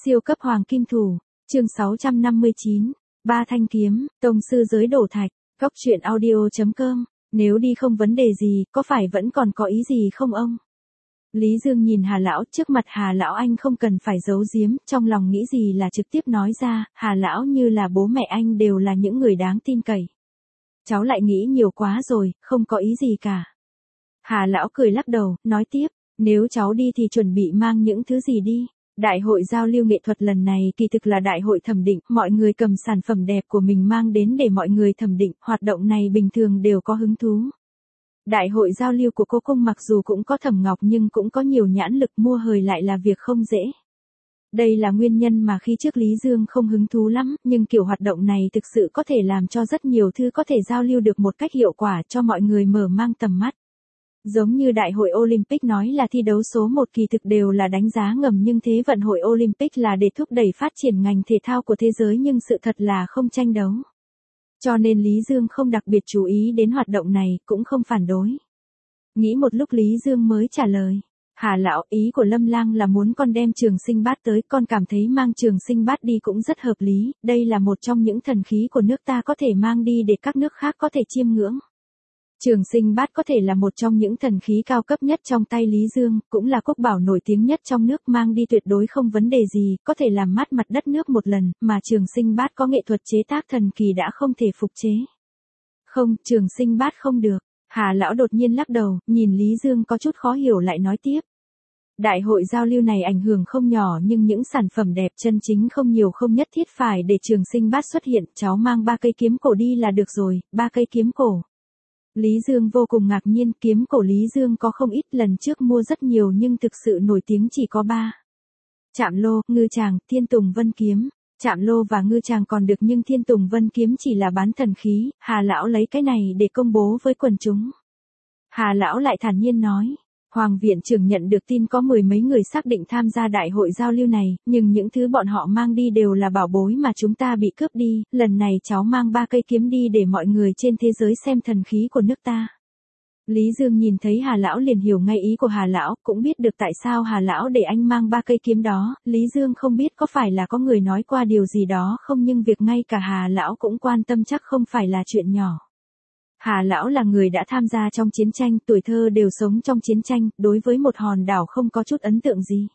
Siêu cấp hoàng kim thủ, chương 659, ba thanh kiếm, tông sư giới đổ thạch, góc truyện audio.com, nếu đi không vấn đề gì, có phải vẫn còn có ý gì không ông? Lý Dương nhìn Hà Lão, trước mặt Hà Lão anh không cần phải giấu giếm, trong lòng nghĩ gì là trực tiếp nói ra, Hà Lão như là bố mẹ anh đều là những người đáng tin cậy. Cháu lại nghĩ nhiều quá rồi, không có ý gì cả. Hà Lão cười lắc đầu, nói tiếp, nếu cháu đi thì chuẩn bị mang những thứ gì đi? Đại hội giao lưu nghệ thuật lần này kỳ thực là đại hội thẩm định, mọi người cầm sản phẩm đẹp của mình mang đến để mọi người thẩm định, hoạt động này bình thường đều có hứng thú. Đại hội giao lưu của cô Cung mặc dù cũng có Thẩm Ngọc nhưng cũng có nhiều nhãn lực, mua hời lại là việc không dễ. Đây là nguyên nhân mà khi trước Lý Dương không hứng thú lắm, nhưng kiểu hoạt động này thực sự có thể làm cho rất nhiều thứ có thể giao lưu được một cách hiệu quả cho mọi người mở mang tầm mắt. Giống như Đại hội Olympic nói là thi đấu số 1 kỳ thực đều là đánh giá ngầm, nhưng Thế vận hội Olympic là để thúc đẩy phát triển ngành thể thao của thế giới, nhưng sự thật là không tranh đấu. Cho nên Lý Dương không đặc biệt chú ý đến hoạt động này, cũng không phản đối. Nghĩ một lúc Lý Dương mới trả lời. Hà Lão, ý của Lâm Lang là muốn con đem Trường Sinh Bát tới, con cảm thấy mang Trường Sinh Bát đi cũng rất hợp lý, đây là một trong những thần khí của nước ta có thể mang đi để các nước khác có thể chiêm ngưỡng. Trường Sinh Bát có thể là một trong những thần khí cao cấp nhất trong tay Lý Dương, cũng là quốc bảo nổi tiếng nhất trong nước, mang đi tuyệt đối không vấn đề gì, có thể làm mát mặt đất nước một lần, mà Trường Sinh Bát có nghệ thuật chế tác thần kỳ đã không thể phục chế. Không, Trường Sinh Bát không được. Hà Lão đột nhiên lắc đầu, nhìn Lý Dương có chút khó hiểu lại nói tiếp. Đại hội giao lưu này ảnh hưởng không nhỏ, nhưng những sản phẩm đẹp chân chính không nhiều, không nhất thiết phải để Trường Sinh Bát xuất hiện, cháu mang 3 cây kiếm cổ đi là được rồi, 3 cây kiếm cổ. Lý Dương vô cùng ngạc nhiên, kiếm cổ Lý Dương có không ít, lần trước mua rất nhiều nhưng thực sự nổi tiếng chỉ có 3. Trạm Lô, Ngư Tràng, Thiên Tùng Vân Kiếm. Trạm Lô và Ngư Tràng còn được nhưng Thiên Tùng Vân Kiếm chỉ là bán thần khí, Hà Lão lấy cái này để công bố với quần chúng. Hà Lão lại thản nhiên nói, Hoàng viện trưởng nhận được tin có 10 mấy người xác định tham gia đại hội giao lưu này, nhưng những thứ bọn họ mang đi đều là bảo bối mà chúng ta bị cướp đi, lần này cháu mang 3 cây kiếm đi để mọi người trên thế giới xem thần khí của nước ta. Lý Dương nhìn thấy Hà Lão liền hiểu ngay ý của Hà Lão, cũng biết được tại sao Hà Lão để anh mang 3 cây kiếm đó, Lý Dương không biết có phải là có người nói qua điều gì đó không, nhưng việc ngay cả Hà Lão cũng quan tâm chắc không phải là chuyện nhỏ. Hà Lão là người đã tham gia trong chiến tranh, tuổi thơ đều sống trong chiến tranh, đối với một hòn đảo không có chút ấn tượng gì.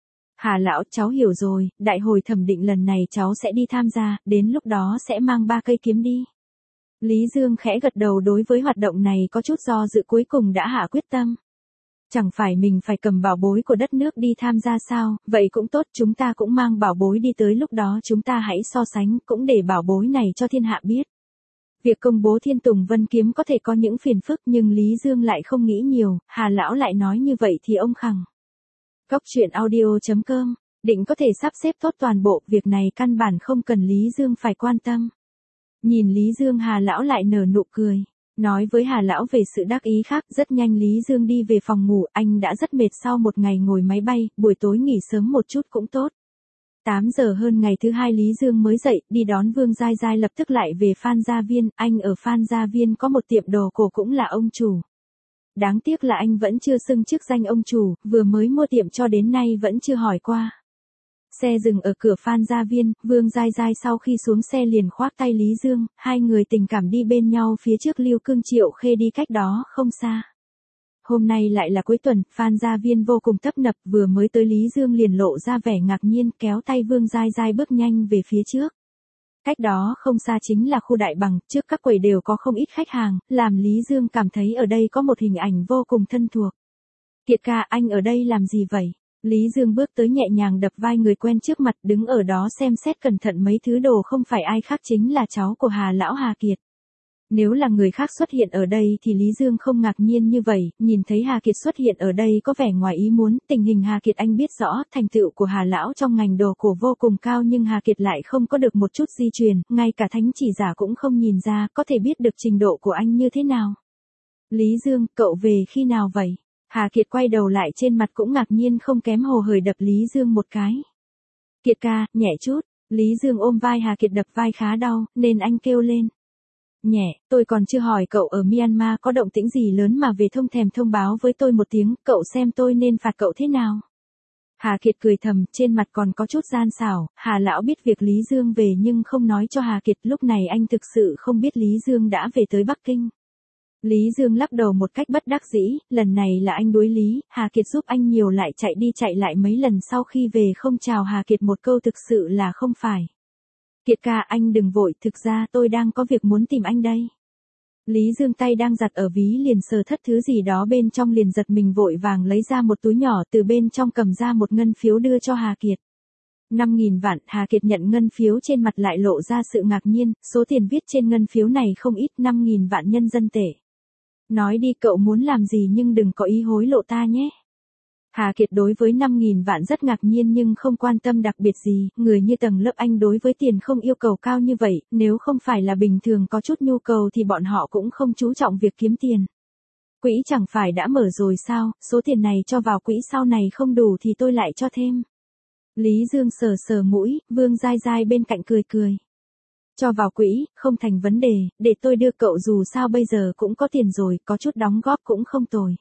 Hà Lão, cháu hiểu rồi, đại hội thẩm định lần này cháu sẽ đi tham gia, đến lúc đó sẽ mang 3 cây kiếm đi. Lý Dương khẽ gật đầu, đối với hoạt động này có chút do dự, cuối cùng đã hạ quyết tâm. Chẳng phải mình phải cầm bảo bối của đất nước đi tham gia sao, vậy cũng tốt, chúng ta cũng mang bảo bối đi, tới lúc đó chúng ta hãy so sánh, cũng để bảo bối này cho thiên hạ biết. Việc công bố Thiên Tùng Vân Kiếm có thể có những phiền phức, nhưng Lý Dương lại không nghĩ nhiều, Hà Lão lại nói như vậy thì ông khẳng. Góc truyện audio.com, định có thể sắp xếp tốt toàn bộ, việc này căn bản không cần Lý Dương phải quan tâm. Nhìn Lý Dương, Hà Lão lại nở nụ cười, nói với Hà Lão về sự đắc ý khác. Rất nhanh Lý Dương đi về phòng ngủ, anh đã rất mệt sau một ngày ngồi máy bay, buổi tối nghỉ sớm một chút cũng tốt. 8 giờ hơn ngày thứ hai Lý Dương mới dậy, đi đón Vương Giai Giai, lập tức lại về Phan Gia Viên, anh ở Phan Gia Viên có một tiệm đồ cổ cũng là ông chủ. Đáng tiếc là anh vẫn chưa xưng chức danh ông chủ, vừa mới mua tiệm cho đến nay vẫn chưa hỏi qua. Xe dừng ở cửa Phan Gia Viên, Vương Giai Giai sau khi xuống xe liền khoác tay Lý Dương, hai người tình cảm đi bên nhau phía trước Lưu Cương Triệu Khê đi cách đó không xa. Hôm nay lại là cuối tuần, Phan Gia Viên vô cùng tấp nập, vừa mới tới Lý Dương liền lộ ra vẻ ngạc nhiên, kéo tay Vương Giai Giai bước nhanh về phía trước. Cách đó không xa chính là khu Đại Bằng, trước các quầy đều có không ít khách hàng, làm Lý Dương cảm thấy ở đây có một hình ảnh vô cùng thân thuộc. Kiệt ca, anh ở đây làm gì vậy? Lý Dương bước tới nhẹ nhàng đập vai người quen trước mặt, đứng ở đó xem xét cẩn thận mấy thứ đồ, không phải ai khác chính là cháu của Hà Lão, Hà Kiệt. Nếu là người khác xuất hiện ở đây thì Lý Dương không ngạc nhiên như vậy, nhìn thấy Hà Kiệt xuất hiện ở đây có vẻ ngoài ý muốn, tình hình Hà Kiệt anh biết rõ, thành tựu của Hà Lão trong ngành đồ cổ vô cùng cao, nhưng Hà Kiệt lại không có được một chút di truyền, ngay cả thánh chỉ giả cũng không nhìn ra, có thể biết được trình độ của anh như thế nào. Lý Dương, cậu về khi nào vậy? Hà Kiệt quay đầu lại, trên mặt cũng ngạc nhiên không kém, hồ hởi đập Lý Dương một cái. Kiệt ca, nhẹ chút. Lý Dương ôm vai Hà Kiệt, đập vai khá đau, nên anh kêu lên. Nhẹ, tôi còn chưa hỏi cậu ở Myanmar có động tĩnh gì lớn mà về thông thèm thông báo với tôi một tiếng, cậu xem tôi nên phạt cậu thế nào. Hà Kiệt cười thầm, trên mặt còn có chút gian xảo, Hà lão biết việc Lý Dương về nhưng không nói cho Hà Kiệt, lúc này anh thực sự không biết Lý Dương đã về tới Bắc Kinh. Lý Dương lắc đầu một cách bất đắc dĩ, lần này là anh đuối lý, Hà Kiệt giúp anh nhiều lại chạy đi chạy lại mấy lần sau khi về không chào Hà Kiệt một câu thực sự là không phải. Kiệt ca anh đừng vội, thực ra tôi đang có việc muốn tìm anh đây. Lý Dương tay đang giặt ở ví liền sờ thất thứ gì đó bên trong liền giật mình vội vàng lấy ra một túi nhỏ từ bên trong cầm ra một ngân phiếu đưa cho Hà Kiệt. 5.000 vạn, Hà Kiệt nhận ngân phiếu trên mặt lại lộ ra sự ngạc nhiên, số tiền viết trên ngân phiếu này không ít 5.000 vạn nhân dân tệ. Nói đi cậu muốn làm gì nhưng đừng có ý hối lộ ta nhé. Hà Kiệt đối với 5.000 vạn rất ngạc nhiên nhưng không quan tâm đặc biệt gì, người như tầng lớp anh đối với tiền không yêu cầu cao như vậy, nếu không phải là bình thường có chút nhu cầu thì bọn họ cũng không chú trọng việc kiếm tiền. Quỹ chẳng phải đã mở rồi sao, số tiền này cho vào quỹ sau này không đủ thì tôi lại cho thêm. Lý Dương sờ sờ mũi, Vương Giai Giai bên cạnh cười cười. Cho vào quỹ, không thành vấn đề, để tôi đưa cậu dù sao bây giờ cũng có tiền rồi, có chút đóng góp cũng không tồi.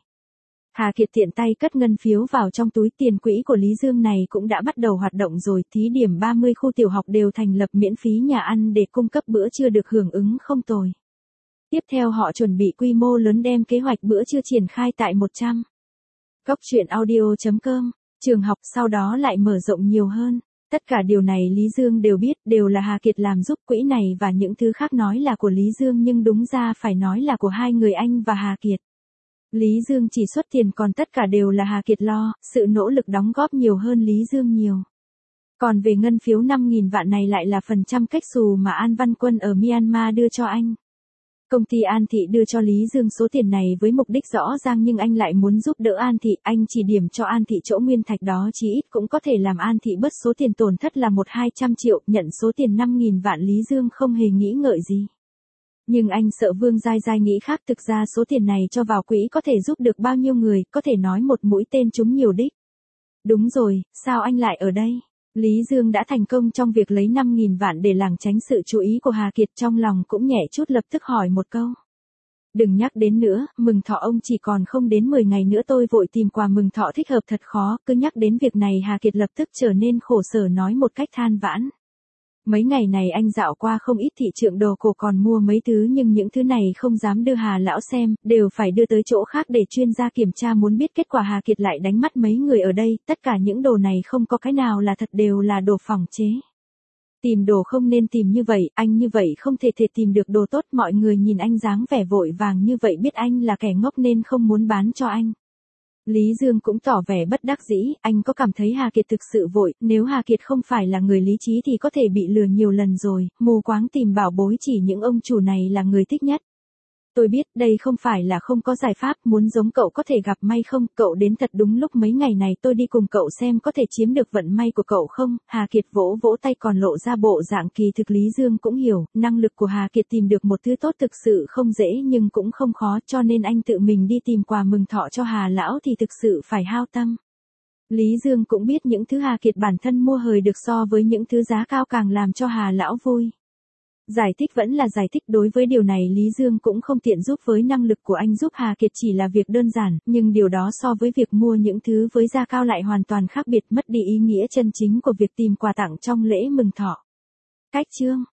Hà Kiệt tiện tay cất ngân phiếu vào trong túi, tiền quỹ của Lý Dương này cũng đã bắt đầu hoạt động rồi, thí điểm 30 khu tiểu học đều thành lập miễn phí nhà ăn để cung cấp bữa trưa được hưởng ứng không tồi. Tiếp theo họ chuẩn bị quy mô lớn đem kế hoạch bữa trưa triển khai tại 100. Góc truyện audio.com, trường học sau đó lại mở rộng nhiều hơn. Tất cả điều này Lý Dương đều biết, đều là Hà Kiệt làm giúp, quỹ này và những thứ khác nói là của Lý Dương nhưng đúng ra phải nói là của hai người anh và Hà Kiệt. Lý Dương chỉ xuất tiền còn tất cả đều là Hà Kiệt lo, sự nỗ lực đóng góp nhiều hơn Lý Dương nhiều. Còn về ngân phiếu 5.000 vạn này lại là phần trăm cách xù mà An Văn Quân ở Myanmar đưa cho anh. Công ty An Thị đưa cho Lý Dương số tiền này với mục đích rõ ràng nhưng anh lại muốn giúp đỡ An Thị, anh chỉ điểm cho An Thị chỗ nguyên thạch đó chí ít cũng có thể làm An Thị bớt số tiền tổn thất là 100-200 triệu, nhận số tiền 5.000 vạn Lý Dương không hề nghĩ ngợi gì. Nhưng anh sợ Vương Giai Giai nghĩ khác, thực ra số tiền này cho vào quỹ có thể giúp được bao nhiêu người, có thể nói một mũi tên trúng nhiều đích. Đúng rồi, sao anh lại ở đây? Lý Dương đã thành công trong việc lấy 5.000 vạn để lảng tránh sự chú ý của Hà Kiệt, trong lòng cũng nhẹ chút lập tức hỏi một câu. Đừng nhắc đến nữa, mừng thọ ông chỉ còn không đến 10 ngày nữa tôi vội tìm quà mừng thọ thích hợp thật khó, cứ nhắc đến việc này Hà Kiệt lập tức trở nên khổ sở nói một cách than vãn. Mấy ngày này anh dạo qua không ít thị trường đồ cổ còn mua mấy thứ nhưng những thứ này không dám đưa Hà lão xem, đều phải đưa tới chỗ khác để chuyên gia kiểm tra, muốn biết kết quả Hà Kiệt lại đánh mắt mấy người ở đây, tất cả những đồ này không có cái nào là thật, đều là đồ phỏng chế. Tìm đồ không nên tìm như vậy, anh như vậy không thể tìm được đồ tốt, mọi người nhìn anh dáng vẻ vội vàng như vậy biết anh là kẻ ngốc nên không muốn bán cho anh. Lý Dương cũng tỏ vẻ bất đắc dĩ, anh có cảm thấy Hà Kiệt thực sự vội, nếu Hà Kiệt không phải là người lý trí thì có thể bị lừa nhiều lần rồi, mù quáng tìm bảo bối, chỉ những ông chủ này là người thích nhất. Tôi biết, đây không phải là không có giải pháp, muốn giống cậu có thể gặp may không, cậu đến thật đúng lúc, mấy ngày này tôi đi cùng cậu xem có thể chiếm được vận may của cậu không, Hà Kiệt vỗ vỗ tay còn lộ ra bộ dạng kỳ thực. Lý Dương cũng hiểu, năng lực của Hà Kiệt tìm được một thứ tốt thực sự không dễ nhưng cũng không khó, cho nên anh tự mình đi tìm quà mừng thọ cho Hà lão thì thực sự phải hao tâm. Lý Dương cũng biết những thứ Hà Kiệt bản thân mua hời được so với những thứ giá cao càng làm cho Hà lão vui. Giải thích vẫn là giải thích, đối với điều này Lý Dương cũng không tiện giúp, với năng lực của anh giúp Hà Kiệt chỉ là việc đơn giản, nhưng điều đó so với việc mua những thứ với giá cao lại hoàn toàn khác biệt, mất đi ý nghĩa chân chính của việc tìm quà tặng trong lễ mừng thọ. Cách chương